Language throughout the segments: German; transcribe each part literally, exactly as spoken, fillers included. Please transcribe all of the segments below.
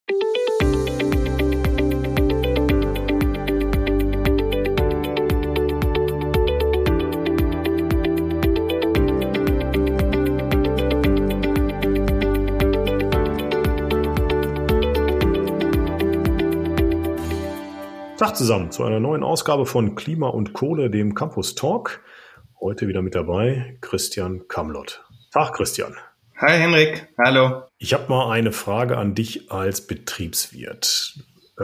Tag zusammen zu einer neuen Ausgabe von Klima und Kohle, dem Campus Talk. Heute wieder mit dabei Christian Kamlott. Tag Christian. Hi Henrik, hallo. Ich habe mal eine Frage an dich als Betriebswirt. Äh,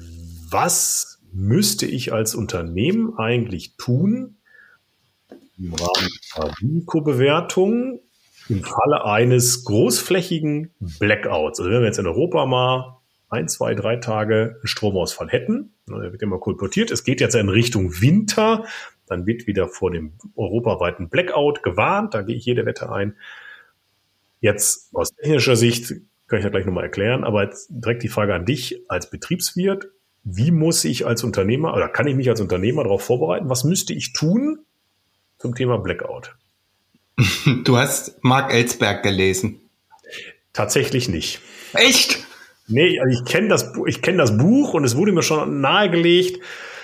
was müsste ich als Unternehmen eigentlich tun im Rahmen der Risikobewertung im Falle eines großflächigen Blackouts? Also wenn wir jetzt in Europa mal ein, zwei, drei Tage Stromausfall hätten, der wird ja mal kolportiert, es geht jetzt in Richtung Winter, dann wird wieder vor dem europaweiten Blackout gewarnt, da gehe ich jede Wette ein. Jetzt aus technischer Sicht kann ich das gleich nochmal erklären, aber jetzt direkt die Frage an dich als Betriebswirt, wie muss ich als Unternehmer oder kann ich mich als Unternehmer darauf vorbereiten, was müsste ich tun zum Thema Blackout? Du hast Mark Ellsberg gelesen. Tatsächlich nicht. Echt? Nee, also ich kenne das, ich kenne das Buch und es wurde mir schon nahegelegt.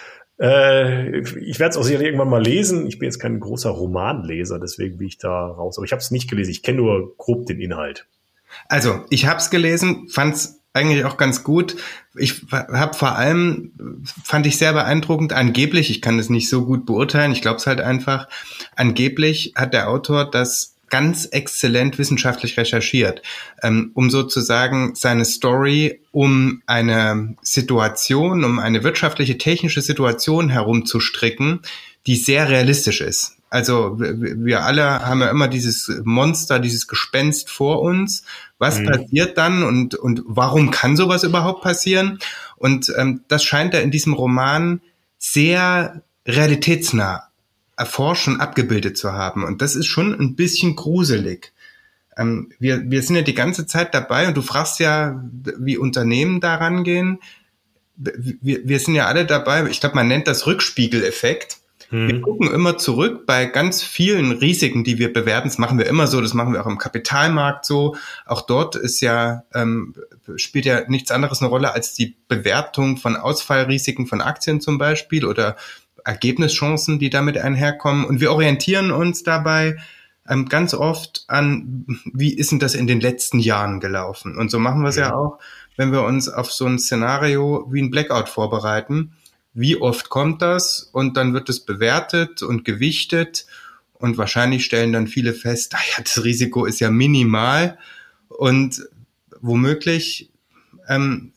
Äh, ich werde es auch sicherlich irgendwann mal lesen. Ich bin jetzt kein großer Romanleser, deswegen bin ich da raus. Aber ich habe es nicht gelesen. Ich kenne nur grob den Inhalt. Also ich habe es gelesen, fand es eigentlich auch ganz gut. Ich habe vor allem, fand ich sehr beeindruckend, angeblich, ich kann es nicht so gut beurteilen, ich glaube es halt einfach, angeblich hat der Autor das ganz exzellent wissenschaftlich recherchiert, ähm, um sozusagen seine Story um eine Situation, um eine wirtschaftliche, technische Situation herumzustricken, die sehr realistisch ist. Also wir alle haben ja immer dieses Monster, dieses Gespenst vor uns. Was mhm. passiert dann und und warum kann sowas überhaupt passieren? Und ähm, das scheint er in diesem Roman sehr realitätsnah erforschen, abgebildet zu haben. Und das ist schon ein bisschen gruselig. Ähm, wir, wir sind ja die ganze Zeit dabei und du fragst ja, wie Unternehmen da rangehen. Wir, wir sind ja alle dabei, ich glaube, man nennt das Rückspiegeleffekt. Hm. Wir gucken immer zurück bei ganz vielen Risiken, die wir bewerten. Das machen wir immer so, das machen wir auch im Kapitalmarkt so. Auch dort ist ja, ähm, spielt ja nichts anderes eine Rolle als die Bewertung von Ausfallrisiken von Aktien zum Beispiel oder Ergebnischancen, die damit einherkommen. Und wir orientieren uns dabei ähm, ganz oft an, wie ist denn das in den letzten Jahren gelaufen? Und so machen wir es ja. ja auch, wenn wir uns auf so ein Szenario wie ein Blackout vorbereiten. Wie oft kommt das? Und dann wird es bewertet und gewichtet. Und wahrscheinlich stellen dann viele fest, naja, das Risiko ist ja minimal. Und womöglich ähm,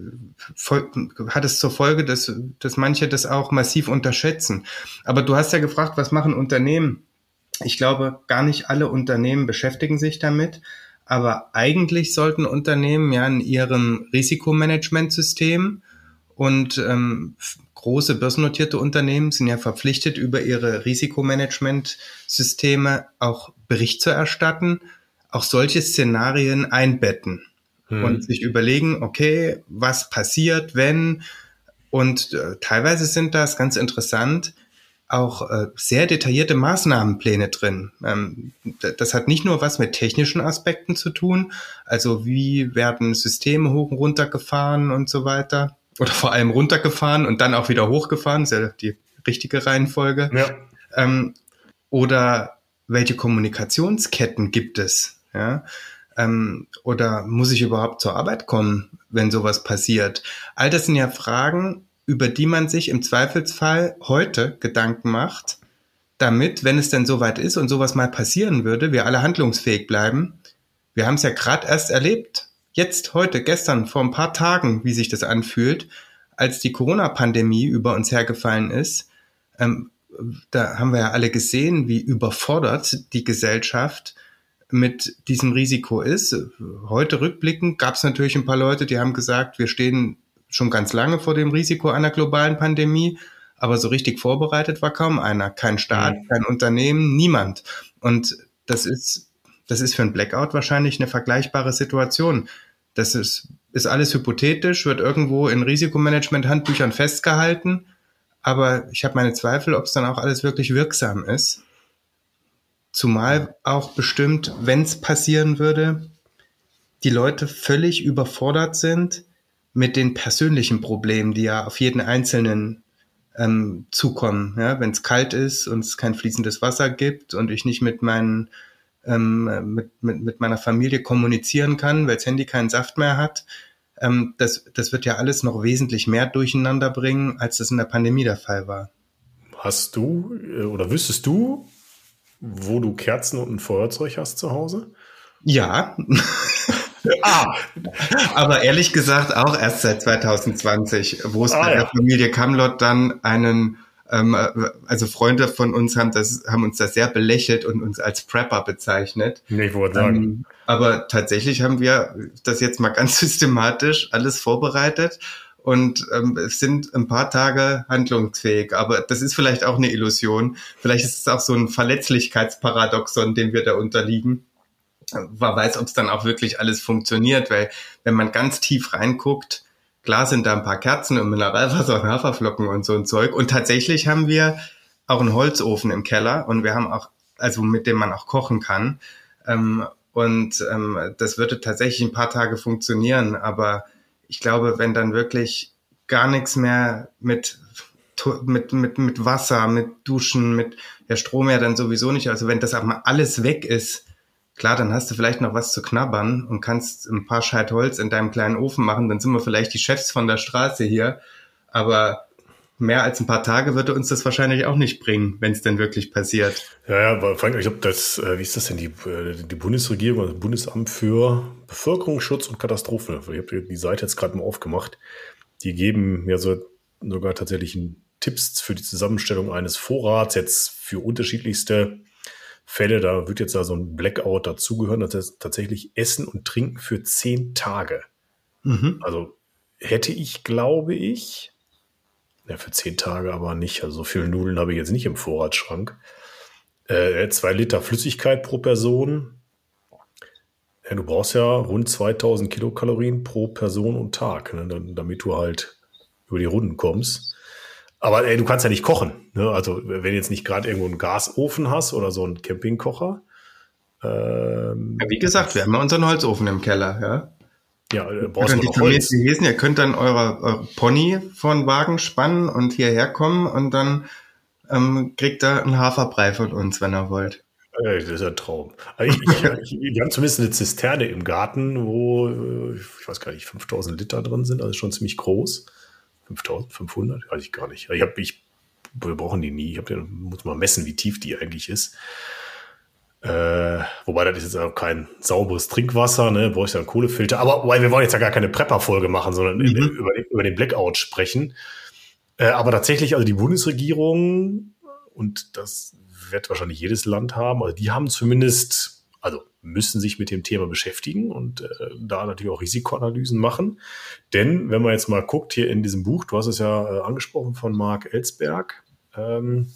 hat es zur Folge, dass, dass manche das auch massiv unterschätzen. Aber du hast ja gefragt, was machen Unternehmen? Ich glaube, gar nicht alle Unternehmen beschäftigen sich damit, aber eigentlich sollten Unternehmen ja in ihrem Risikomanagementsystem und ähm, große börsennotierte Unternehmen sind ja verpflichtet, über ihre Risikomanagementsysteme auch Bericht zu erstatten, auch solche Szenarien einbetten. Hm. Und sich überlegen, okay, was passiert, wenn? Und äh, teilweise sind das, ganz interessant, auch äh, sehr detaillierte Maßnahmenpläne drin. Ähm, das hat nicht nur was mit technischen Aspekten zu tun, also wie werden Systeme hoch und runter gefahren und so weiter, oder vor allem runtergefahren und dann auch wieder hochgefahren, ist ja die richtige Reihenfolge. Ja. Ähm, oder welche Kommunikationsketten gibt es, ja? Ähm, oder muss ich überhaupt zur Arbeit kommen, wenn sowas passiert? All das sind ja Fragen, über die man sich im Zweifelsfall heute Gedanken macht, damit, wenn es denn soweit ist und sowas mal passieren würde, wir alle handlungsfähig bleiben. Wir haben es ja gerade erst erlebt, jetzt, heute, gestern, vor ein paar Tagen, wie sich das anfühlt, als die Corona-Pandemie über uns hergefallen ist. Ähm, da haben wir ja alle gesehen, wie überfordert die Gesellschaft mit diesem Risiko ist. Heute rückblickend gab es natürlich ein paar Leute, die haben gesagt, wir stehen schon ganz lange vor dem Risiko einer globalen Pandemie, aber so richtig vorbereitet war kaum einer. Kein Staat, mhm. kein Unternehmen, niemand. Und das ist, das ist für ein Blackout wahrscheinlich eine vergleichbare Situation. Das ist, ist alles hypothetisch, wird irgendwo in Risikomanagement-Handbüchern festgehalten, aber ich habe meine Zweifel, ob es dann auch alles wirklich wirksam ist. Zumal auch bestimmt, wenn es passieren würde, die Leute völlig überfordert sind, mit den persönlichen Problemen, die ja auf jeden Einzelnen ähm, zukommen. Ja? Wenn es kalt ist und es kein fließendes Wasser gibt und ich nicht mit meinen ähm, mit, mit, mit meiner Familie kommunizieren kann, weil das Handy keinen Saft mehr hat, ähm, das, das wird ja alles noch wesentlich mehr durcheinander bringen, als das in der Pandemie der Fall war. Hast du äh, oder wüsstest du, wo du Kerzen und ein Feuerzeug hast zu Hause? Ja. Ah, aber ehrlich gesagt auch erst seit zwanzig zwanzig, wo es ah, bei ja. der Familie Kamlott dann einen, ähm, also Freunde von uns haben das, haben uns das sehr belächelt und uns als Prepper bezeichnet. Nee, ich wollte sagen. Ähm, aber tatsächlich haben wir das jetzt mal ganz systematisch alles vorbereitet und ähm, es sind ein paar Tage handlungsfähig. Aber das ist vielleicht auch eine Illusion. Vielleicht ist es auch so ein Verletzlichkeitsparadoxon, dem wir da unterliegen. Man weiß, ob es dann auch wirklich alles funktioniert, weil wenn man ganz tief reinguckt, klar sind da ein paar Kerzen und Mineralwasser und Haferflocken und so ein Zeug. Und tatsächlich haben wir auch einen Holzofen im Keller und wir haben auch, also mit dem man auch kochen kann. Ähm, und ähm, das würde tatsächlich ein paar Tage funktionieren. Aber ich glaube, wenn dann wirklich gar nichts mehr mit mit mit mit Wasser, mit Duschen, mit der Strom ja dann sowieso nicht. Also wenn das auch mal alles weg ist, klar, dann hast du vielleicht noch was zu knabbern und kannst ein paar Scheit Holz in deinem kleinen Ofen machen. Dann sind wir vielleicht die Chefs von der Straße hier. Aber mehr als ein paar Tage würde uns das wahrscheinlich auch nicht bringen, wenn es denn wirklich passiert. Ja, ja, aber vor allem, ich glaube, das, wie ist das denn, die, die Bundesregierung, das Bundesamt für Bevölkerungsschutz und Katastrophenhilfe, ich habe die Seite jetzt gerade mal aufgemacht, die geben ja so, sogar tatsächlich Tipps für die Zusammenstellung eines Vorrats jetzt für unterschiedlichste Fälle, da wird jetzt da so ein Blackout dazugehören, das heißt tatsächlich Essen und Trinken für zehn Tage. Mhm. Also hätte ich, glaube ich, ja für zehn Tage aber nicht, also so viele Nudeln habe ich jetzt nicht im Vorratsschrank. Äh, zwei Liter Flüssigkeit pro Person. Ja, du brauchst ja rund zweitausend Kilokalorien pro Person und Tag, ne, damit du halt über die Runden kommst. Aber ey, du kannst ja nicht kochen. Ne? Also wenn du jetzt nicht gerade irgendwo einen Gasofen hast oder so einen Campingkocher. Ähm, ja, wie gesagt, wir haben ja unseren Holzofen im Keller. Ja, ja äh, brauchst du noch Holz. Lesen, ihr könnt dann eure, eure Pony von Wagen spannen und hierher kommen und dann ähm, kriegt ihr einen Haferbrei von uns, wenn ihr wollt. Das ist ein Traum. Also ich, ich, wir haben zumindest eine Zisterne im Garten, wo, ich weiß gar nicht, fünftausend Liter drin sind, also schon ziemlich groß. fünftausendfünfhundert, weiß ich gar nicht. Ich hab, ich, wir brauchen die nie. Ich hab den, muss mal messen, wie tief die eigentlich ist. Äh, wobei, das ist jetzt auch kein sauberes Trinkwasser, ne? Brauche ich ja einen Kohlefilter. Aber wobei, wir wollen jetzt ja gar keine Prepper-Folge machen, sondern mhm. über, den, über den Blackout sprechen. Äh, aber tatsächlich, also die Bundesregierung, und das wird wahrscheinlich jedes Land haben, also die haben zumindest, also müssen sich mit dem Thema beschäftigen und äh, da natürlich auch Risikoanalysen machen. Denn wenn man jetzt mal guckt, hier in diesem Buch, du hast es ja äh, angesprochen von Mark Ellsberg, ähm,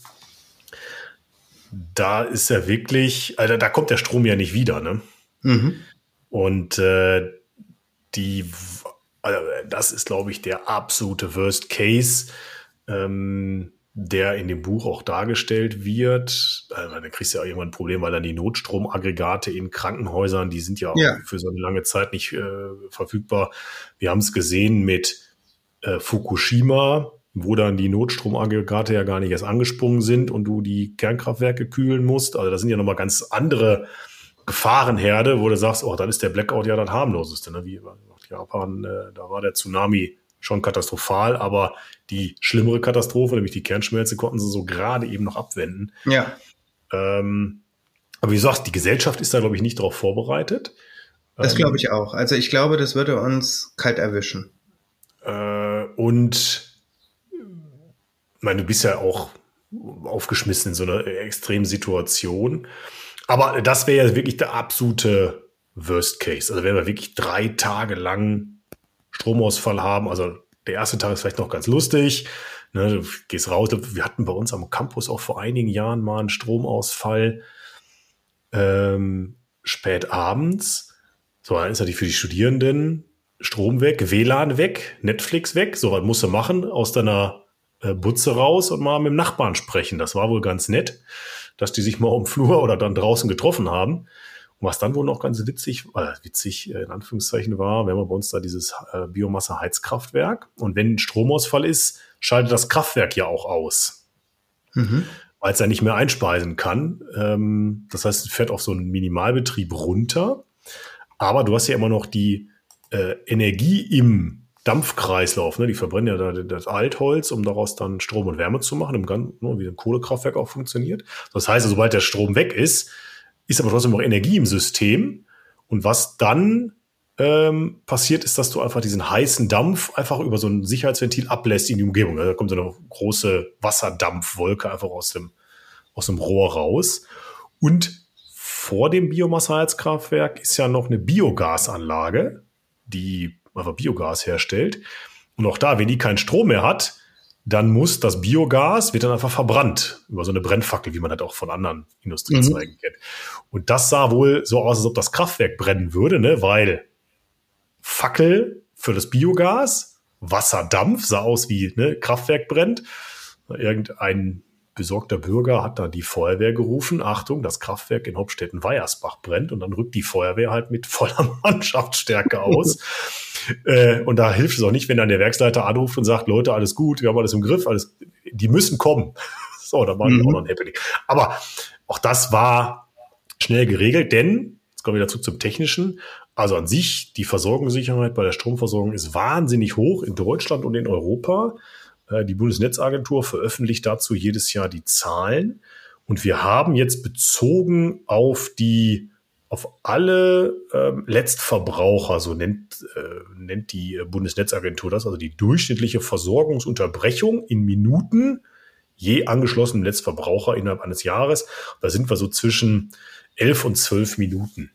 da ist ja wirklich, also da kommt der Strom ja nicht wieder, ne? Mhm. Und äh, die, also das ist, glaube ich, der absolute Worst Case, ähm, der in dem Buch auch dargestellt wird. Also, da kriegst du ja irgendwann ein Problem, weil dann die Notstromaggregate in Krankenhäusern, die sind ja, ja. auch für so eine lange Zeit nicht äh, verfügbar. Wir haben es gesehen mit äh, Fukushima, wo dann die Notstromaggregate ja gar nicht erst angesprungen sind und du die Kernkraftwerke kühlen musst. Also das sind ja nochmal ganz andere Gefahrenherde, wo du sagst, oh, dann ist der Blackout ja das harmloseste. Ne? Wie in Japan, äh, da war der Tsunami schon katastrophal, aber die schlimmere Katastrophe, nämlich die Kernschmelze, konnten sie so gerade eben noch abwenden. Ja. Ähm, aber wie du sagst, die Gesellschaft ist da, glaube ich, nicht darauf vorbereitet. Das glaube ich auch. Also ich glaube, das würde uns kalt erwischen. Äh, und ich meine, du bist ja auch aufgeschmissen in so einer extremen Situation. Aber das wäre ja wirklich der absolute Worst Case. Also wenn wir wirklich drei Tage lang Stromausfall haben, also der erste Tag ist vielleicht noch ganz lustig, ne, du gehst raus, wir hatten bei uns am Campus auch vor einigen Jahren mal einen Stromausfall ähm, spät abends, so, dann ist natürlich für die Studierenden Strom weg, W L A N weg, Netflix weg, so was musst du machen, aus deiner äh, Butze raus und mal mit dem Nachbarn sprechen, das war wohl ganz nett, dass die sich mal um den Flur oder dann draußen getroffen haben. Und was dann wohl noch ganz witzig, äh, witzig äh, in Anführungszeichen war, wir haben bei uns da dieses äh, Biomasse-Heizkraftwerk. Und wenn ein Stromausfall ist, schaltet das Kraftwerk ja auch aus, mhm. weil es ja nicht mehr einspeisen kann. Ähm, das heißt, es fährt auf so einen Minimalbetrieb runter. Aber du hast ja immer noch die äh, Energie im Dampfkreislauf. Ne? Die verbrennen ja da das Altholz, um daraus dann Strom und Wärme zu machen, im Gan- ne, wie ein Kohlekraftwerk auch funktioniert. Das heißt, sobald der Strom weg ist, ist aber trotzdem noch Energie im System. Und was dann ähm, passiert, ist, dass du einfach diesen heißen Dampf einfach über so ein Sicherheitsventil ablässt in die Umgebung. Da kommt so eine große Wasserdampfwolke einfach aus dem, aus dem Rohr raus. Und vor dem Biomasseheizkraftwerk ist ja noch eine Biogasanlage, die einfach Biogas herstellt. Und auch da, wenn die keinen Strom mehr hat, dann muss das Biogas, wird dann einfach verbrannt über so eine Brennfackel, wie man das auch von anderen Industriezweigen mhm. kennt. Und das sah wohl so aus, als ob das Kraftwerk brennen würde, ne? Weil Fackel für das Biogas, Wasserdampf, sah aus wie ne, Kraftwerk brennt. Irgendein besorgter Bürger hat da die Feuerwehr gerufen. Achtung, das Kraftwerk in Hopstetten-Weiersbach brennt. Und dann rückt die Feuerwehr halt mit voller Mannschaftsstärke aus. äh, und da hilft es auch nicht, wenn dann der Werksleiter anruft und sagt, Leute, alles gut, wir haben alles im Griff, alles, die müssen kommen. So, da waren wir mhm. auch noch ein Happening. Aber auch das war schnell geregelt, denn, jetzt kommen wir dazu zum Technischen, also an sich, die Versorgungssicherheit bei der Stromversorgung ist wahnsinnig hoch in Deutschland und in Europa. Die Bundesnetzagentur veröffentlicht dazu jedes Jahr die Zahlen. Und wir haben jetzt bezogen auf die, auf alle ähm, Letztverbraucher, so nennt, äh, nennt die Bundesnetzagentur das, also die durchschnittliche Versorgungsunterbrechung in Minuten je angeschlossenen Letztverbraucher innerhalb eines Jahres. Da sind wir so zwischen elf und zwölf Minuten.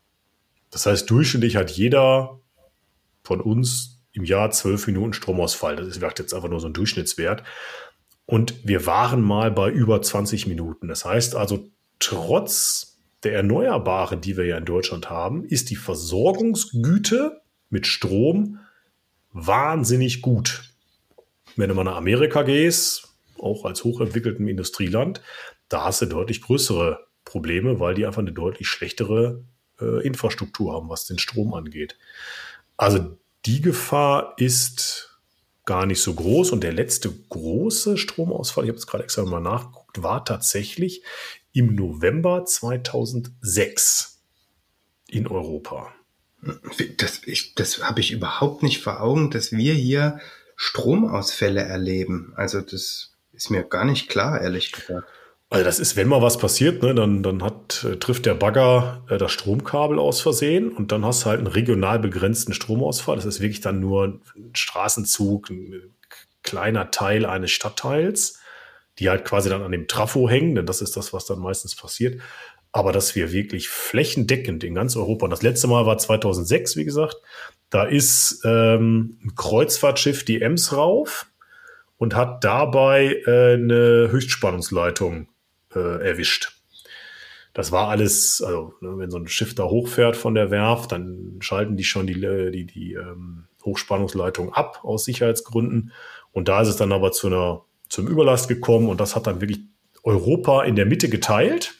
Das heißt, durchschnittlich hat jeder von uns im Jahr zwölf Minuten Stromausfall. Das ist jetzt einfach nur so ein Durchschnittswert. Und wir waren mal bei über zwanzig Minuten. Das heißt also, trotz der Erneuerbaren, die wir ja in Deutschland haben, ist die Versorgungsgüte mit Strom wahnsinnig gut. Wenn du mal nach Amerika gehst, auch als hochentwickeltem Industrieland, da hast du deutlich größere Probleme, weil die einfach eine deutlich schlechtere äh, Infrastruktur haben, was den Strom angeht. Also die Gefahr ist gar nicht so groß. Und der letzte große Stromausfall, ich habe jetzt gerade extra mal nachgeguckt, war tatsächlich im November zweitausendsechs in Europa. Das, ich, das habe ich überhaupt nicht vor Augen, dass wir hier Stromausfälle erleben. Also das ist mir gar nicht klar, ehrlich gesagt. Also das ist, wenn mal was passiert, ne, dann, dann hat, äh, trifft der Bagger äh, das Stromkabel aus Versehen und dann hast du halt einen regional begrenzten Stromausfall. Das ist wirklich dann nur ein Straßenzug, ein kleiner Teil eines Stadtteils, die halt quasi dann an dem Trafo hängen, denn das ist das, was dann meistens passiert. Aber dass wir wirklich flächendeckend in ganz Europa, und das letzte Mal war zweitausendsechs, wie gesagt, da ist ähm, ein Kreuzfahrtschiff die Ems rauf und hat dabei äh, eine Höchstspannungsleitung äh, erwischt. Das war alles, also ne, wenn so ein Schiff da hochfährt von der Werft, dann schalten die schon die, die, die ähm, Hochspannungsleitung ab aus Sicherheitsgründen. Und da ist es dann aber zu einer, zum Überlast gekommen und das hat dann wirklich Europa in der Mitte geteilt.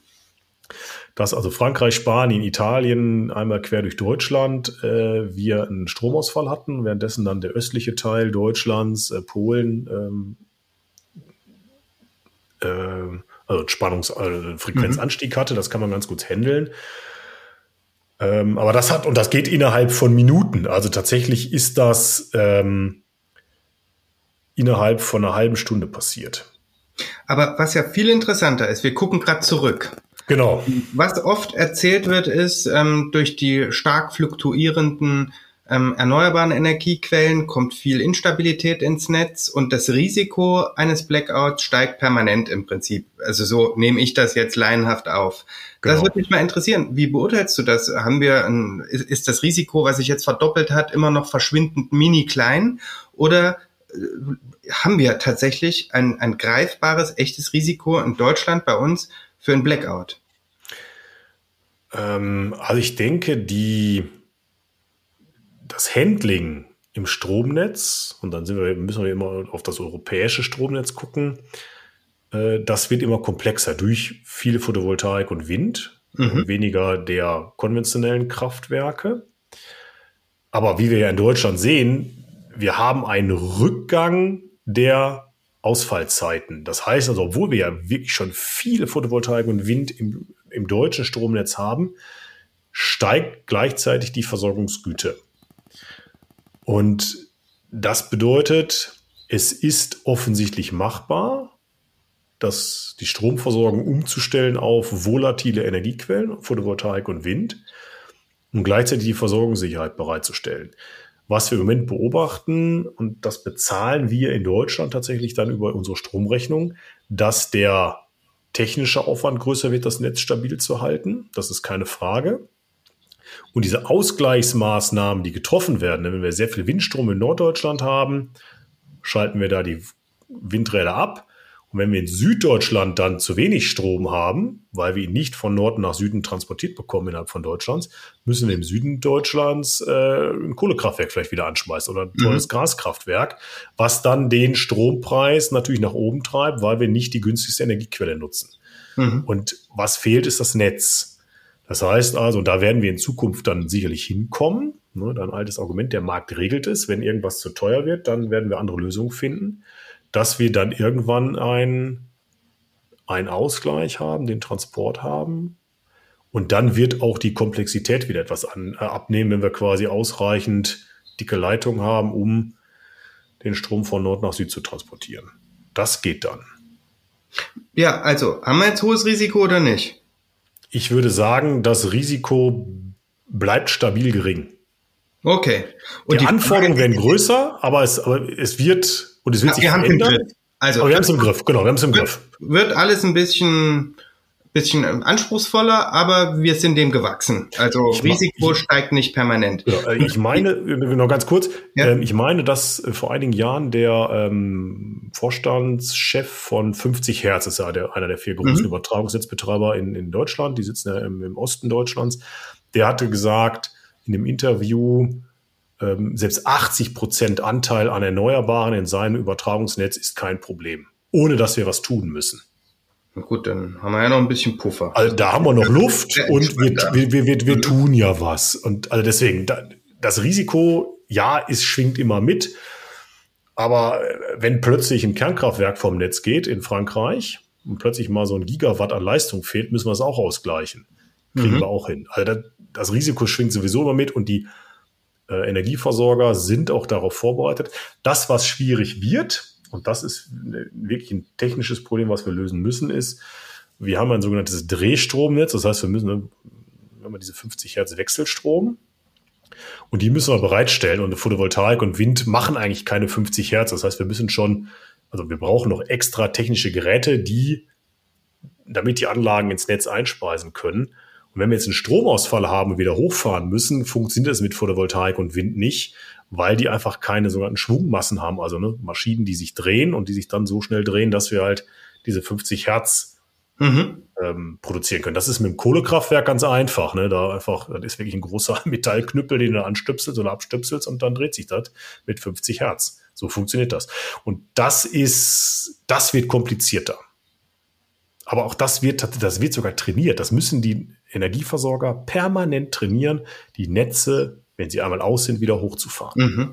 Dass also Frankreich, Spanien, Italien, einmal quer durch Deutschland, äh, wir einen Stromausfall hatten, währenddessen dann der östliche Teil Deutschlands, äh, Polen, ähm, äh, also Spannungs-, äh, Frequenzanstieg hatte. Das kann man ganz gut handeln. Ähm, aber das hat, und das geht innerhalb von Minuten. Also tatsächlich ist das ähm, innerhalb von einer halben Stunde passiert. Aber was ja viel interessanter ist, wir gucken gerade zurück. Genau. Was oft erzählt wird, ist, ähm, durch die stark fluktuierenden ähm, erneuerbaren Energiequellen kommt viel Instabilität ins Netz und das Risiko eines Blackouts steigt permanent im Prinzip. Also so nehme ich das jetzt laienhaft auf. Genau. Das würde mich mal interessieren. Wie beurteilst du das? Haben wir ein, ist, ist das Risiko, was sich jetzt verdoppelt hat, immer noch verschwindend mini klein? Oder äh, haben wir tatsächlich ein, ein greifbares, echtes Risiko in Deutschland bei uns für ein Blackout? Ähm, also ich denke, die, das Handling im Stromnetz, und dann sind wir, müssen wir immer auf das europäische Stromnetz gucken, äh, das wird immer komplexer durch viele Photovoltaik und Wind. mhm. weniger der konventionellen Kraftwerke. Aber wie wir ja in Deutschland sehen, wir haben einen Rückgang der Ausfallzeiten. Das heißt also, obwohl wir ja wirklich schon viele Photovoltaik und Wind im, im deutschen Stromnetz haben, steigt gleichzeitig die Versorgungsgüte. Und das bedeutet, es ist offensichtlich machbar, dass die Stromversorgung umzustellen auf volatile Energiequellen, Photovoltaik und Wind, um gleichzeitig die Versorgungssicherheit bereitzustellen. Was wir im Moment beobachten, und das bezahlen wir in Deutschland tatsächlich dann über unsere Stromrechnung, dass der technische Aufwand größer wird, das Netz stabil zu halten. Das ist keine Frage. Und diese Ausgleichsmaßnahmen, die getroffen werden, wenn wir sehr viel Windstrom in Norddeutschland haben, schalten wir da die Windräder ab. Und wenn wir in Süddeutschland dann zu wenig Strom haben, weil wir ihn nicht von Norden nach Süden transportiert bekommen innerhalb von Deutschlands, müssen wir im Süden Deutschlands äh, ein Kohlekraftwerk vielleicht wieder anschmeißen oder ein teures mhm. Gaskraftwerk, was dann den Strompreis natürlich nach oben treibt, weil wir nicht die günstigste Energiequelle nutzen. Mhm. Und was fehlt, ist das Netz. Das heißt also, und da werden wir in Zukunft dann sicherlich hinkommen, ne, dann altes Argument, der Markt regelt es, wenn irgendwas zu teuer wird, dann werden wir andere Lösungen finden, dass wir dann irgendwann ein, einen Ausgleich haben, den Transport haben. Und dann wird auch die Komplexität wieder etwas an, äh, abnehmen, wenn wir quasi ausreichend dicke Leitungen haben, um den Strom von Nord nach Süd zu transportieren. Das geht dann. Ja, also haben wir jetzt hohes Risiko oder nicht? Ich würde sagen, das Risiko bleibt stabil gering. Okay. Und die, die Anforderungen werden größer, aber es, aber es wird... Und es wird sich verändern. Also, aber wir haben es im Griff, genau, wir haben es im wird, Griff. Wird alles ein bisschen, bisschen anspruchsvoller, aber wir sind dem gewachsen. Also ich Risiko ich, steigt nicht permanent. Genau, ich meine, noch ganz kurz, ja. ähm, ich meine, dass vor einigen Jahren der ähm, Vorstandschef von fünfzig Hertz, ist ja der, einer der vier großen mhm. Übertragungsnetzbetreiber in, in Deutschland, die sitzen ja im, im Osten Deutschlands, der hatte gesagt in dem Interview, Ähm, selbst achtzig Prozent Anteil an Erneuerbaren in seinem Übertragungsnetz ist kein Problem, ohne dass wir was tun müssen. Na gut, dann haben wir ja noch ein bisschen Puffer. Also da haben wir noch Luft und wir, wir, wir, wir, wir tun ja was. Und also deswegen, da, das Risiko, ja, es schwingt immer mit. Aber wenn plötzlich ein Kernkraftwerk vom Netz geht in Frankreich und plötzlich mal so ein Gigawatt an Leistung fehlt, müssen wir es auch ausgleichen. Kriegen mhm. wir auch hin. Also das, das Risiko schwingt sowieso immer mit und die Äh, Energieversorger sind auch darauf vorbereitet. Das, was schwierig wird, und das ist wirklich ein technisches Problem, was wir lösen müssen, ist, wir haben ein sogenanntes Drehstromnetz. Das heißt, wir müssen, wir haben diese fünfzig Hertz Wechselstrom und die müssen wir bereitstellen. Und Photovoltaik und Wind machen eigentlich keine fünfzig Hertz. Das heißt, wir müssen schon, also wir brauchen noch extra technische Geräte, die, damit die Anlagen ins Netz einspeisen können. Und wenn wir jetzt einen Stromausfall haben und wieder hochfahren müssen, funktioniert das mit Photovoltaik und Wind nicht, weil die einfach keine sogenannten Schwungmassen haben, also ne, Maschinen, die sich drehen und die sich dann so schnell drehen, dass wir halt diese fünfzig Hertz mhm. ähm, produzieren können. Das ist mit dem Kohlekraftwerk ganz einfach. Ne? Da einfach, das ist wirklich ein großer Metallknüppel, den du anstöpselst oder abstöpselst und dann dreht sich das mit fünfzig Hertz. So funktioniert das. Und das ist, das wird komplizierter. Aber auch das wird, das wird sogar trainiert. Das müssen die Energieversorger permanent trainieren, die Netze, wenn sie einmal aus sind, wieder hochzufahren. Mhm.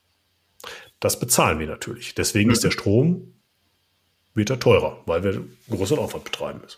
Das bezahlen wir natürlich. Deswegen mhm. ist der Strom wieder teurer, weil wir größeren Aufwand betreiben müssen.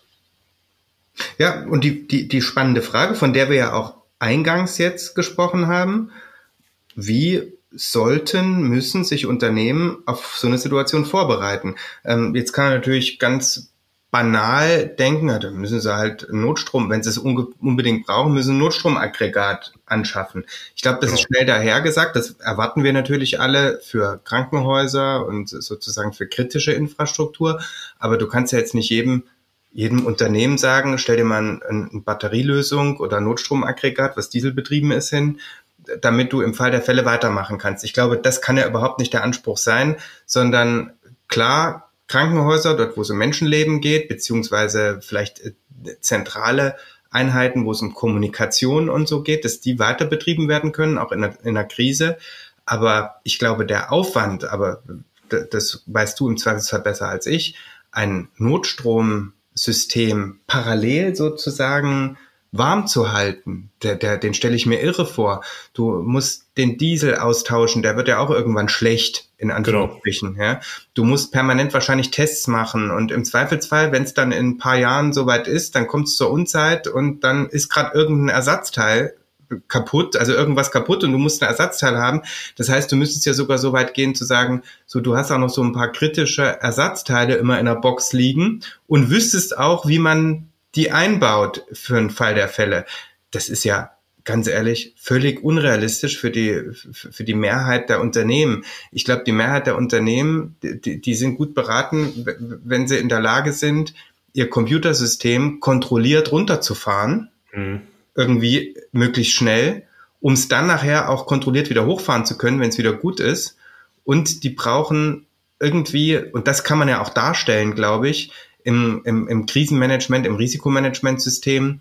Ja, und die, die, die spannende Frage, von der wir ja auch eingangs jetzt gesprochen haben, wie sollten, müssen sich Unternehmen auf so eine Situation vorbereiten? Ähm, jetzt kann man natürlich ganz banal denken, da müssen sie halt Notstrom, wenn sie es unge- unbedingt brauchen, müssen ein Notstromaggregat anschaffen. Ich glaube, das ja. ist schnell daher gesagt, das erwarten wir natürlich alle für Krankenhäuser und sozusagen für kritische Infrastruktur, aber du kannst ja jetzt nicht jedem, jedem Unternehmen sagen, stell dir mal eine ein Batterielösung oder ein Notstromaggregat, was dieselbetrieben ist, hin, damit du im Fall der Fälle weitermachen kannst. Ich glaube, das kann ja überhaupt nicht der Anspruch sein, sondern klar, Krankenhäuser, dort wo es um Menschenleben geht, beziehungsweise vielleicht zentrale Einheiten, wo es um Kommunikation und so geht, dass die weiter betrieben werden können, auch in einer, in einer Krise. Aber ich glaube, der Aufwand, aber das weißt du im Zweifelsfall besser als ich, ein Notstromsystem parallel sozusagen warm zu halten, der, der, den stelle ich mir irre vor. Du musst den Diesel austauschen, der wird ja auch irgendwann schlecht, in Anführungsstrichen. Genau. Ja. Du musst permanent wahrscheinlich Tests machen und im Zweifelsfall, wenn es dann in ein paar Jahren soweit ist, dann kommt es zur Unzeit und dann ist gerade irgendein Ersatzteil kaputt, also irgendwas kaputt und du musst ein Ersatzteil haben. Das heißt, du müsstest ja sogar so weit gehen zu sagen, so du hast auch noch so ein paar kritische Ersatzteile immer in der Box liegen und wüsstest auch, wie man die einbaut für den Fall der Fälle. Das ist ja, ganz ehrlich, völlig unrealistisch für die für die Mehrheit der Unternehmen. Ich glaube, die Mehrheit der Unternehmen, die, die sind gut beraten, wenn sie in der Lage sind, ihr Computersystem kontrolliert runterzufahren, mhm. irgendwie möglichst schnell, um es dann nachher auch kontrolliert wieder hochfahren zu können, wenn es wieder gut ist. Und die brauchen irgendwie, und das kann man ja auch darstellen, glaube ich, im, im, im Krisenmanagement, im Risikomanagementsystem,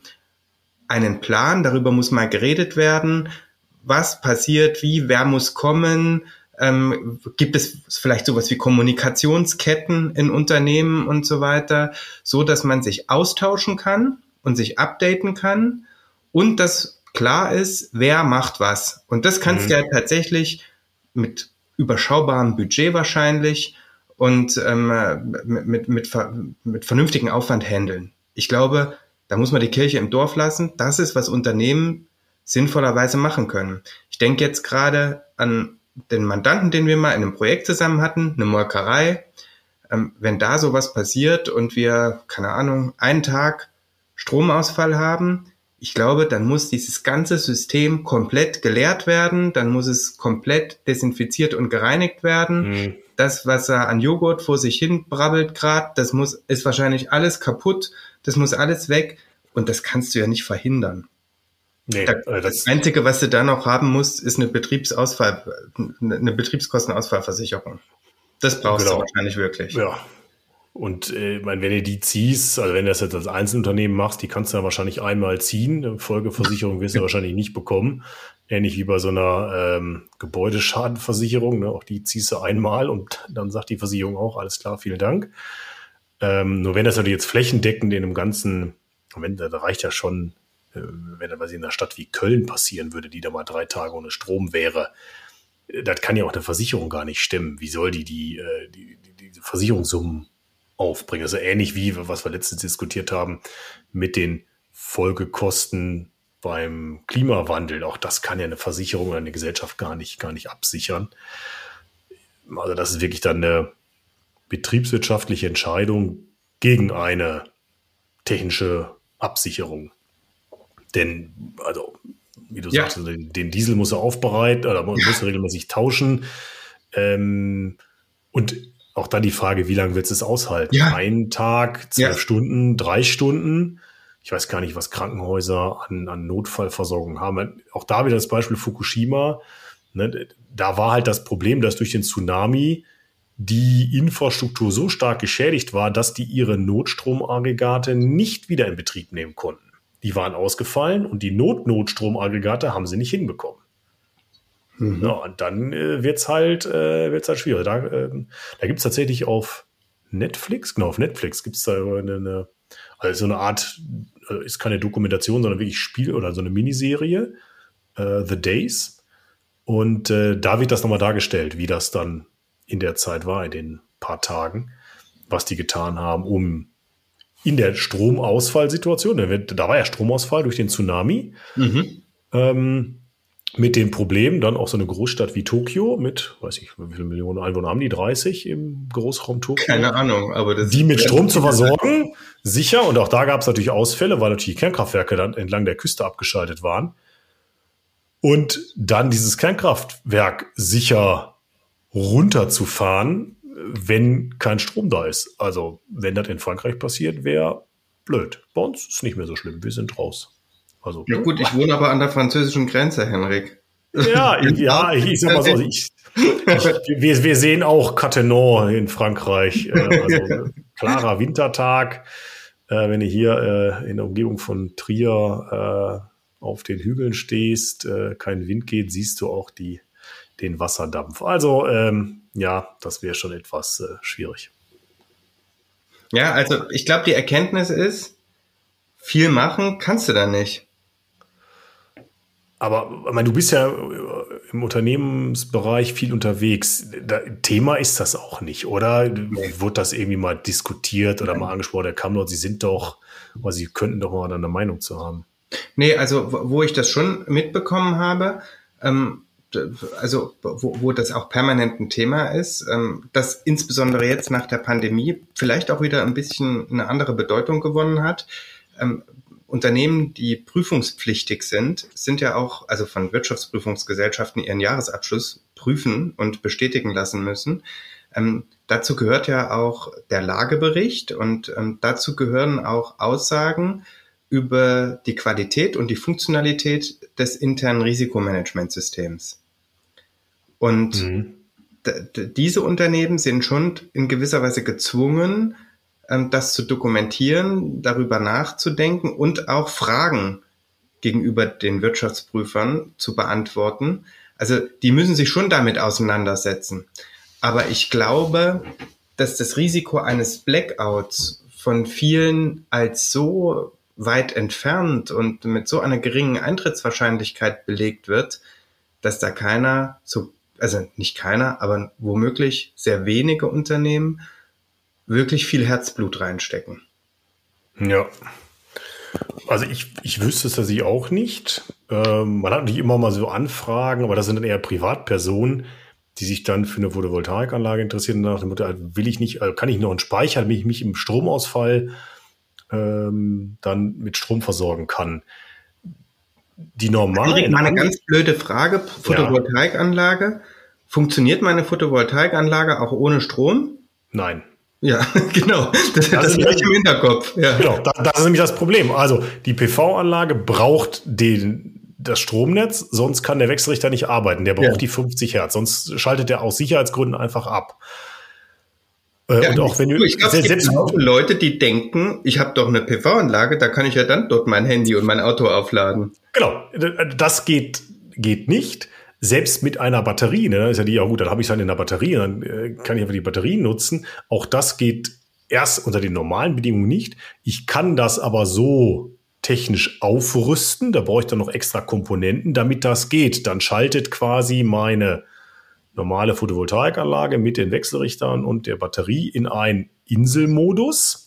einen Plan, darüber muss mal geredet werden, was passiert, wie, wer muss kommen, ähm, gibt es vielleicht sowas wie Kommunikationsketten in Unternehmen und so weiter, so dass man sich austauschen kann und sich updaten kann und dass klar ist, wer macht was. Und das kannst mhm. du ja tatsächlich mit überschaubarem Budget wahrscheinlich und ähm, mit, mit, mit, mit vernünftigem Aufwand handeln. Ich glaube, da muss man die Kirche im Dorf lassen. Das ist, was Unternehmen sinnvollerweise machen können. Ich denke jetzt gerade an den Mandanten, den wir mal in einem Projekt zusammen hatten, eine Molkerei. Ähm, wenn da sowas passiert und wir, keine Ahnung, einen Tag Stromausfall haben, ich glaube, dann muss dieses ganze System komplett geleert werden, dann muss es komplett desinfiziert und gereinigt werden. Mhm. Das, was er an Joghurt vor sich hin brabbelt gerade, das muss, ist wahrscheinlich alles kaputt, das muss alles weg und das kannst du ja nicht verhindern. Nee, da, das, das Einzige, was du da noch haben musst, ist eine Betriebsausfall, eine Betriebskostenausfallversicherung. Das brauchst genau. du wahrscheinlich wirklich. Ja. Und äh, ich meine, wenn du die ziehst, also wenn du das jetzt als Einzelunternehmen machst, die kannst du ja wahrscheinlich einmal ziehen. Eine Folgeversicherung wirst du wahrscheinlich nicht bekommen. Ähnlich wie bei so einer ähm, Gebäudeschadenversicherung. Ne? Auch die ziehst du einmal und dann sagt die Versicherung auch, alles klar, vielen Dank. Ähm, nur wenn das natürlich jetzt flächendeckend in einem ganzen, Moment, da reicht ja schon, äh, wenn das in einer Stadt wie Köln passieren würde, die da mal drei Tage ohne Strom wäre, das kann ja auch eine Versicherung gar nicht stemmen. Wie soll die die, äh, die, die, die Versicherungssummen aufbringen? Also ähnlich wie, was wir letztens diskutiert haben, mit den Folgekosten beim Klimawandel. Auch das kann ja eine Versicherung oder eine Gesellschaft gar nicht, gar nicht absichern. Also das ist wirklich dann eine betriebswirtschaftliche Entscheidung gegen eine technische Absicherung. Denn, also, wie du ja. sagst, den, den Diesel muss er aufbereiten oder muss er regelmäßig tauschen. Ähm, und auch dann die Frage, wie lange willst du es aushalten? Ja. Ein Tag, zwölf ja. Stunden, drei Stunden. Ich weiß gar nicht, was Krankenhäuser an, an Notfallversorgung haben. Auch da wieder das Beispiel Fukushima. Ne, da war halt das Problem, dass durch den Tsunami die Infrastruktur so stark geschädigt war, dass die ihre Notstromaggregate nicht wieder in Betrieb nehmen konnten. Die waren ausgefallen und die Not-Notstromaggregate haben sie nicht hinbekommen. Mhm. Ja, und dann äh, wird's halt, äh, wird's halt schwierig. Da, äh, da gibt's tatsächlich auf Netflix, genau, auf Netflix gibt's da eine, eine also so eine Art, äh, ist keine Dokumentation, sondern wirklich Spiel oder so eine Miniserie, äh, The Days. Und äh, da wird das nochmal dargestellt, wie das dann in der Zeit war, in den paar Tagen, was die getan haben, um in der Stromausfallsituation, da war ja Stromausfall durch den Tsunami, mhm. ähm, mit dem Problem, dann auch so eine Großstadt wie Tokio mit, weiß ich, wie viele Millionen Einwohner haben die, dreißig im Großraum Tokio? Keine Ahnung, aber das die mit Strom zu versorgen, sicher. Und auch da gab es natürlich Ausfälle, weil natürlich die Kernkraftwerke dann entlang der Küste abgeschaltet waren. Und dann dieses Kernkraftwerk sicher runterzufahren, wenn kein Strom da ist. Also, wenn das in Frankreich passiert, wäre blöd. Bei uns ist es nicht mehr so schlimm. Wir sind raus. Also, ja gut, ich wohne aber an der französischen Grenze, Henrik. Ja, ja, ich, ich sag mal so, ich, ich, wir, wir sehen auch Cattenom in Frankreich. Also, klarer Wintertag. Wenn du hier in der Umgebung von Trier auf den Hügeln stehst, kein Wind geht, siehst du auch die, den Wasserdampf. Also, ähm, ja, das wäre schon etwas äh, schwierig. Ja, also ich glaube, die Erkenntnis ist, viel machen kannst du da nicht. Aber ich meine, du bist ja im Unternehmensbereich viel unterwegs. Da, Thema ist das auch nicht, oder? Nee. Wurde das irgendwie mal diskutiert oder Nein. mal angesprochen? Der kam dort, Sie sind doch, oder Sie könnten doch mal eine Meinung zu haben. Nee, also wo ich das schon mitbekommen habe, ähm, also wo, wo das auch permanent ein Thema ist, ähm, dass insbesondere jetzt nach der Pandemie vielleicht auch wieder ein bisschen eine andere Bedeutung gewonnen hat. Ähm, Unternehmen, die prüfungspflichtig sind, sind ja auch, also von Wirtschaftsprüfungsgesellschaften ihren Jahresabschluss prüfen und bestätigen lassen müssen. Ähm, dazu gehört ja auch der Lagebericht und ähm, dazu gehören auch Aussagen über die Qualität und die Funktionalität des internen Risikomanagementsystems. Und mhm. d- d- diese Unternehmen sind schon in gewisser Weise gezwungen, das zu dokumentieren, darüber nachzudenken und auch Fragen gegenüber den Wirtschaftsprüfern zu beantworten. Also die müssen sich schon damit auseinandersetzen. Aber ich glaube, dass das Risiko eines Blackouts von vielen als so weit entfernt und mit so einer geringen Eintrittswahrscheinlichkeit belegt wird, dass da keiner, so, also nicht keiner, aber womöglich sehr wenige Unternehmen wirklich viel Herzblut reinstecken. Ja. Also ich, ich wüsste es tatsächlich auch nicht. Ähm, man hat natürlich immer mal so Anfragen, aber das sind dann eher Privatpersonen, die sich dann für eine Photovoltaikanlage interessieren. Nach dem Motto, will ich nicht, kann ich noch einen Speicher, damit ich mich im Stromausfall ähm, dann mit Strom versorgen kann. Die normalen... Mal eine ganz blöde Frage. Photovoltaikanlage. Ja. Funktioniert meine Photovoltaikanlage auch ohne Strom? Nein. Ja, genau. Das, das, das ist gleich im Hinterkopf. Ja. Genau, das, das ist nämlich das Problem. Also die P V-Anlage braucht den, das Stromnetz, sonst kann der Wechselrichter nicht arbeiten. Der braucht ja. die fünfzig Hertz, sonst schaltet er aus Sicherheitsgründen einfach ab. Äh, ja, und auch wenn du, ich glaube, es gibt auch Leute, die denken, ich habe doch eine P V-Anlage, da kann ich ja dann dort mein Handy und mein Auto aufladen. Genau, das geht, geht nicht. Selbst mit einer Batterie, ne, ist ja die, ja gut, dann habe ich es dann in der Batterie, dann äh, kann ich einfach die Batterie nutzen. Auch das geht erst unter den normalen Bedingungen nicht. Ich kann das aber so technisch aufrüsten, da brauche ich dann noch extra Komponenten, damit das geht. Dann schaltet quasi meine normale Photovoltaikanlage mit den Wechselrichtern und der Batterie in einen Inselmodus.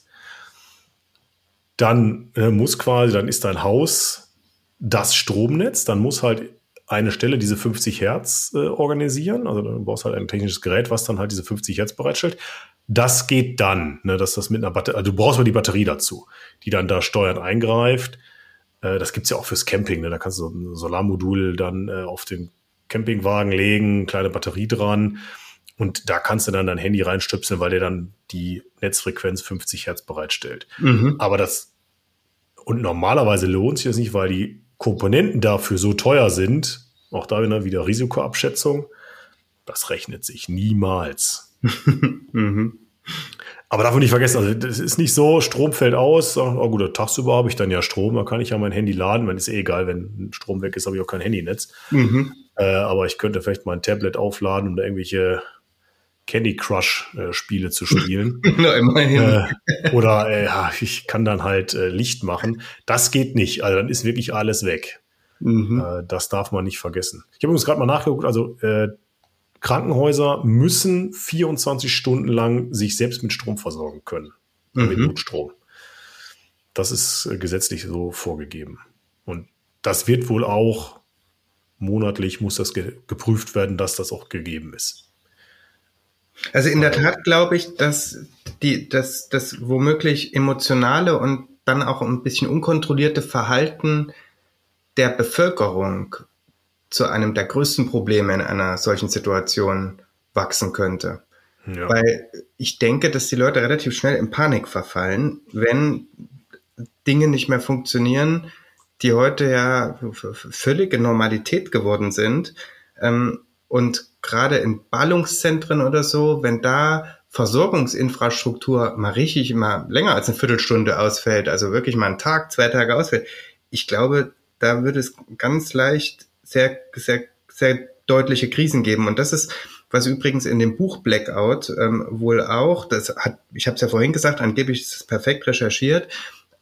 Dann äh, muss quasi, dann ist dein Haus das Stromnetz, dann muss halt eine Stelle diese fünfzig Hertz äh, organisieren. Also du brauchst halt ein technisches Gerät, was dann halt diese fünfzig Hertz bereitstellt. Das geht dann, ne, dass das mit einer Batterie, also du brauchst mal die Batterie dazu, die dann da steuernd eingreift. Äh, das gibt's ja auch fürs Camping, ne? Da kannst du so ein Solarmodul dann äh, auf den Campingwagen legen, kleine Batterie dran und da kannst du dann dein Handy reinstöpseln, weil der dann die Netzfrequenz fünfzig Hertz bereitstellt. Mhm. Aber das, und normalerweise lohnt sich das nicht, weil die Komponenten dafür so teuer sind, auch da wieder Risikoabschätzung, das rechnet sich niemals. mhm. Aber darf man nicht vergessen, also das ist nicht so, Strom fällt aus, oh gut, tagsüber habe ich dann ja Strom, da kann ich ja mein Handy laden, man ist eh egal, wenn Strom weg ist, habe ich auch kein Handynetz. Mhm. Äh, aber ich könnte vielleicht mein Tablet aufladen, um da irgendwelche Candy Crush äh, Spiele zu spielen. Na, immerhin. Äh, oder äh, ja, ich kann dann halt äh, Licht machen. Das geht nicht. Also dann ist wirklich alles weg. Mhm. Äh, das darf man nicht vergessen. Ich habe übrigens gerade mal nachgeguckt. Also äh, Krankenhäuser müssen vierundzwanzig Stunden lang sich selbst mit Strom versorgen können. Mhm. Mit Notstrom. Das ist äh, gesetzlich so vorgegeben. Und das wird wohl auch monatlich muss das ge- geprüft werden, dass das auch gegeben ist. Also in der Tat glaube ich, dass die, dass das womöglich emotionale und dann auch ein bisschen unkontrollierte Verhalten der Bevölkerung zu einem der größten Probleme in einer solchen Situation wachsen könnte. Ja. Weil ich denke, dass die Leute relativ schnell in Panik verfallen, wenn Dinge nicht mehr funktionieren, die heute ja völlige Normalität geworden sind. Und gerade in Ballungszentren oder so, wenn da Versorgungsinfrastruktur mal richtig mal länger als eine Viertelstunde ausfällt, also wirklich mal einen Tag, zwei Tage ausfällt, ich glaube, da würde es ganz leicht sehr, sehr, sehr deutliche Krisen geben. Und das ist, was übrigens in dem Buch Blackout ähm, wohl auch, das hat, ich habe es ja vorhin gesagt, angeblich ist es perfekt recherchiert,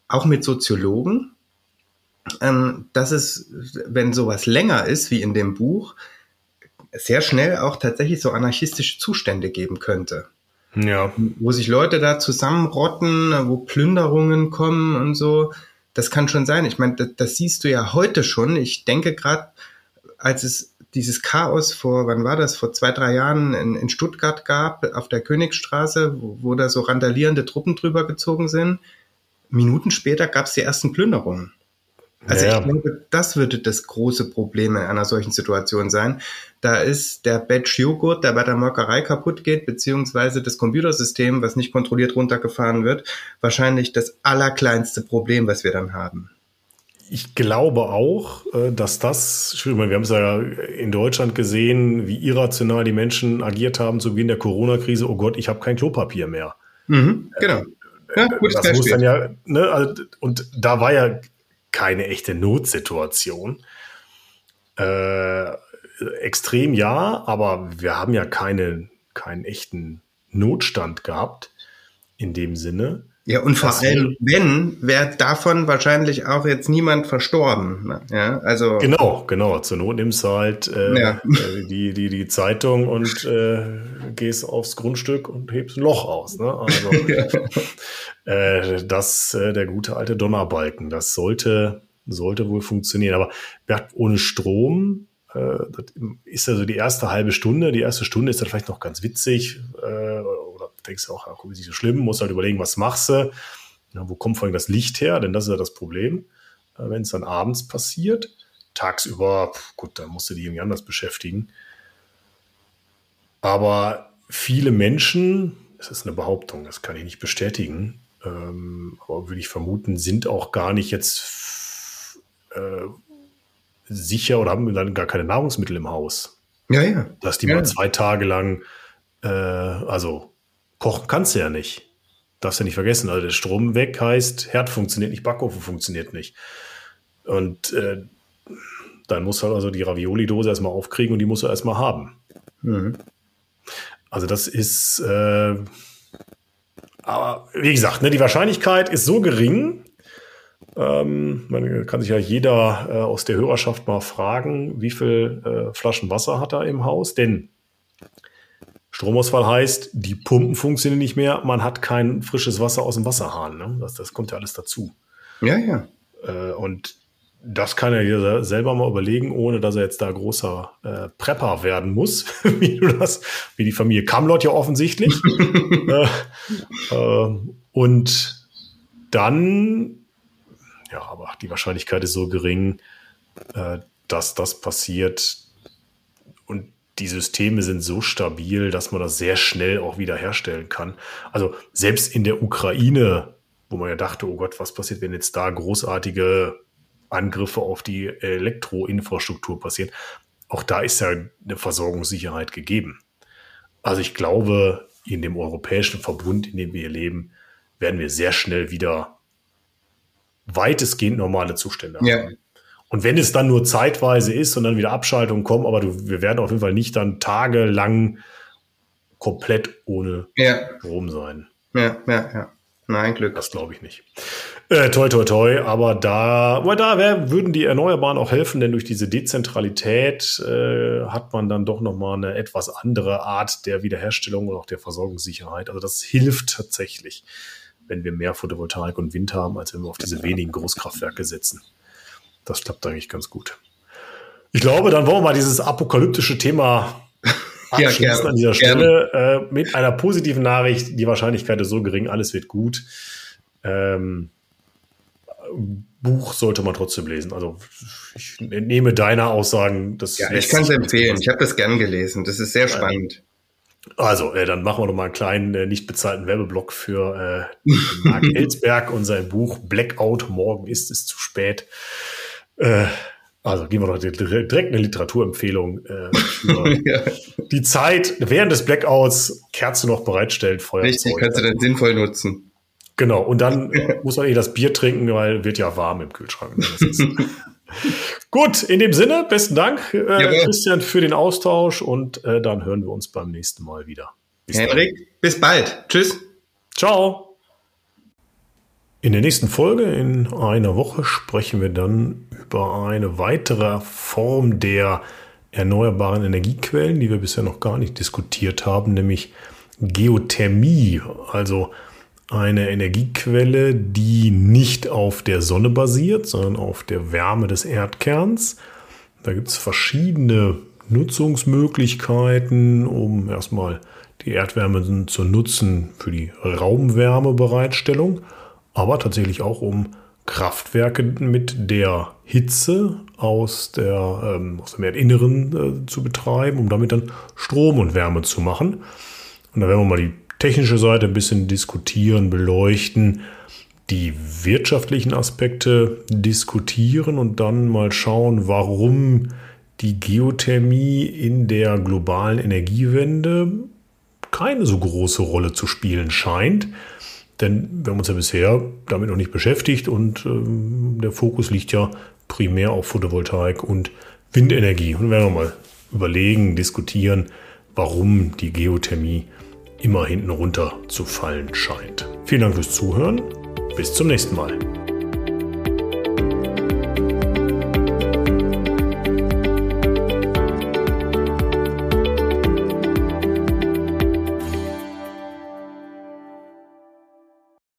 auch mit Soziologen, ähm, dass es, wenn sowas länger ist, wie in dem Buch, sehr schnell auch tatsächlich so anarchistische Zustände geben könnte. Ja. Wo sich Leute da zusammenrotten, wo Plünderungen kommen und so. Das kann schon sein. Ich meine, das, das siehst du ja heute schon. Ich denke gerade, als es dieses Chaos vor, wann war das, vor zwei, drei Jahren in, in Stuttgart gab, auf der Königsstraße, wo, wo da so randalierende Truppen drüber gezogen sind, Minuten später gab es die ersten Plünderungen. Also ja. Ich glaube, das würde das große Problem in einer solchen Situation sein. Da ist der Batch Joghurt, der bei der Molkerei kaputt geht, beziehungsweise das Computersystem, was nicht kontrolliert runtergefahren wird, wahrscheinlich das allerkleinste Problem, was wir dann haben. Ich glaube auch, dass das, wir haben es ja in Deutschland gesehen, wie irrational die Menschen agiert haben zu Beginn der Corona-Krise. Oh Gott, ich habe kein Klopapier mehr. Mhm, genau. Ja, gutes das muss dann ja, ne, also, und da war ja keine echte Notsituation. Äh, extrem ja, aber wir haben ja keine, keinen echten Notstand gehabt in dem Sinne. Ja, und vor allem, wenn, wäre davon wahrscheinlich auch jetzt niemand verstorben. Ne? Ja, also genau, genau. Zur Not nimmst du halt äh, ja. die, die, die Zeitung und äh, gehst aufs Grundstück und hebst ein Loch aus. Ne? Also ja. äh, das, äh, der gute alte Donnerbalken, das sollte, sollte wohl funktionieren. Aber ja, ohne Strom, äh, das ist also die erste halbe Stunde. Die erste Stunde ist dann vielleicht noch ganz witzig, äh, denkst du auch, ja, guck, ist nicht so schlimm, musst halt überlegen, was machst du, ja, wo kommt vor allem das Licht her, denn das ist ja das Problem, äh, wenn es dann abends passiert, tagsüber, pf, gut, dann musst du dich irgendwie anders beschäftigen, aber viele Menschen, das ist eine Behauptung, das kann ich nicht bestätigen, ähm, aber würde ich vermuten, sind auch gar nicht jetzt äh, sicher oder haben dann gar keine Nahrungsmittel im Haus. Ja, ja. Dass die ja. mal zwei Tage lang, äh, also kochen kannst du ja nicht. Darfst du nicht vergessen. Also der Strom weg heißt, Herd funktioniert nicht, Backofen funktioniert nicht. Und äh, dann musst du halt also die Ravioli-Dose erstmal aufkriegen und die musst du erstmal haben. Mhm. Also das ist, äh, aber wie gesagt, ne, die Wahrscheinlichkeit ist so gering, ähm, man kann sich ja jeder äh, aus der Hörerschaft mal fragen, wie viel äh, Flaschen Wasser hat er im Haus, denn Stromausfall heißt, die Pumpen funktionieren nicht mehr, man hat kein frisches Wasser aus dem Wasserhahn. Ne? Das, das kommt ja alles dazu. Ja, ja. Äh, und das kann er hier selber mal überlegen, ohne dass er jetzt da großer äh, Prepper werden muss, wie du das, wie die Familie Kamlott ja offensichtlich. äh, äh, und dann, ja, aber die Wahrscheinlichkeit ist so gering, äh, dass das passiert. Und die Systeme sind so stabil, dass man das sehr schnell auch wieder herstellen kann. Also selbst in der Ukraine, wo man ja dachte, oh Gott, was passiert, wenn jetzt da großartige Angriffe auf die Elektroinfrastruktur passieren, auch da ist ja eine Versorgungssicherheit gegeben. Also ich glaube, in dem europäischen Verbund, in dem wir hier leben, werden wir sehr schnell wieder weitestgehend normale Zustände haben. Ja. Und wenn es dann nur zeitweise ist und dann wieder Abschaltungen kommen, aber du, wir werden auf jeden Fall nicht dann tagelang komplett ohne ja. Strom sein. Ja, ja, ja. Nein, Glück. Das glaube ich nicht. Äh, toi, toi, toi. Aber da, aber da wär, würden die Erneuerbaren auch helfen, denn durch diese Dezentralität äh, hat man dann doch nochmal eine etwas andere Art der Wiederherstellung und auch der Versorgungssicherheit. Also das hilft tatsächlich, wenn wir mehr Photovoltaik und Wind haben, als wenn wir auf diese wenigen Großkraftwerke setzen. Das klappt eigentlich ganz gut. Ich glaube, dann wollen wir mal dieses apokalyptische Thema abschließen ja, gerne, an dieser Stelle äh, mit einer positiven Nachricht. Die Wahrscheinlichkeit ist so gering, alles wird gut. Ähm, Buch sollte man trotzdem lesen. Also ich nehme deine Aussagen. Das ja, ich kann es empfehlen. Ich habe das gern gelesen. Das ist sehr spannend. Also, äh, dann machen wir noch mal einen kleinen, äh, nicht bezahlten Werbeblock für äh, Marc Ellsberg und sein Buch Blackout, morgen ist es zu spät. Äh, also geben wir noch direkt eine Literaturempfehlung äh, für ja. die Zeit. Während des Blackouts Kerzen noch bereitstellen, Feuerzeug. Richtig, kannst du dann sinnvoll nutzen. Genau, und dann muss man eh das Bier trinken, weil wird ja warm im Kühlschrank. Das ist gut, in dem Sinne, besten Dank, äh, Christian, für den Austausch und äh, dann hören wir uns beim nächsten Mal wieder. Bis Henrik, dann. Bis bald. Tschüss. Ciao. In der nächsten Folge in einer Woche sprechen wir dann über eine weitere Form der erneuerbaren Energiequellen, die wir bisher noch gar nicht diskutiert haben, nämlich Geothermie, also eine Energiequelle, die nicht auf der Sonne basiert, sondern auf der Wärme des Erdkerns. Da gibt es verschiedene Nutzungsmöglichkeiten, um erstmal die Erdwärme zu nutzen für die Raumwärmebereitstellung, aber tatsächlich auch um Kraftwerke mit der Hitze aus, der, ähm, aus dem Erdinneren äh, zu betreiben, um damit dann Strom und Wärme zu machen. Und da werden wir mal die technische Seite ein bisschen diskutieren, beleuchten, die wirtschaftlichen Aspekte diskutieren und dann mal schauen, warum die Geothermie in der globalen Energiewende keine so große Rolle zu spielen scheint. Denn wir haben uns ja bisher damit noch nicht beschäftigt und ähm, der Fokus liegt ja primär auf Photovoltaik und Windenergie. Und werden wir mal überlegen, diskutieren, warum die Geothermie immer hinten runter zu fallen scheint. Vielen Dank fürs Zuhören. Bis zum nächsten Mal.